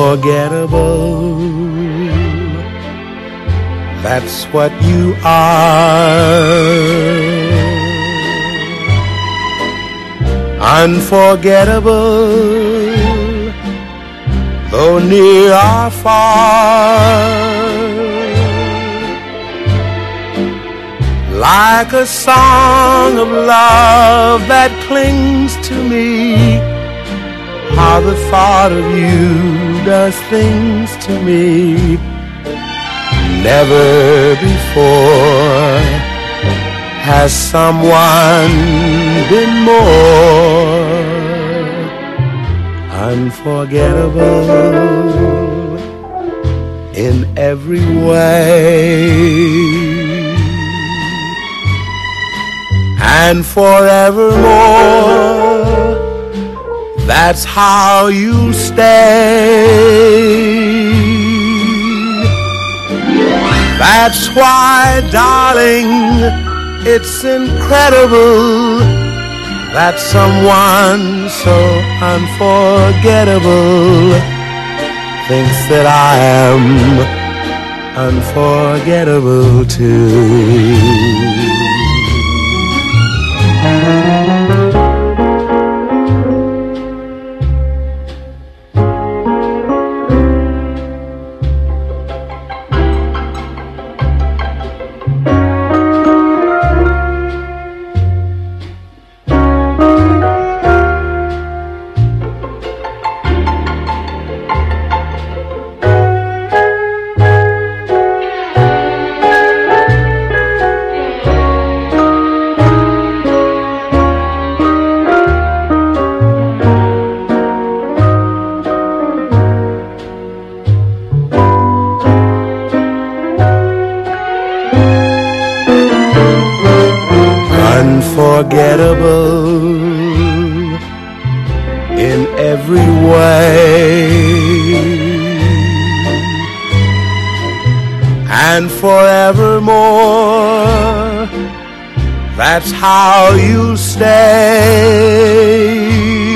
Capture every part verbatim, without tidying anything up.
unforgettable. That's what you are. Unforgettable, though near or far. Like a song of love that clings to me, how the thought of you does things to me. Never before has someone been more unforgettable in every way. And forevermore, that's how you stay. That's why, darling, it's incredible that someone so unforgettable thinks that I am unforgettable too. Unforgettable in every way, and forevermore, that's how you'll stay.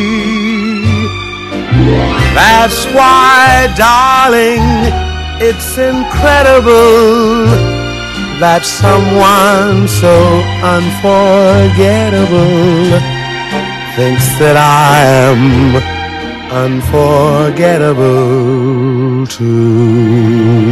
That's why, darling, it's incredible that someone so unforgettable thinks that I am unforgettable too.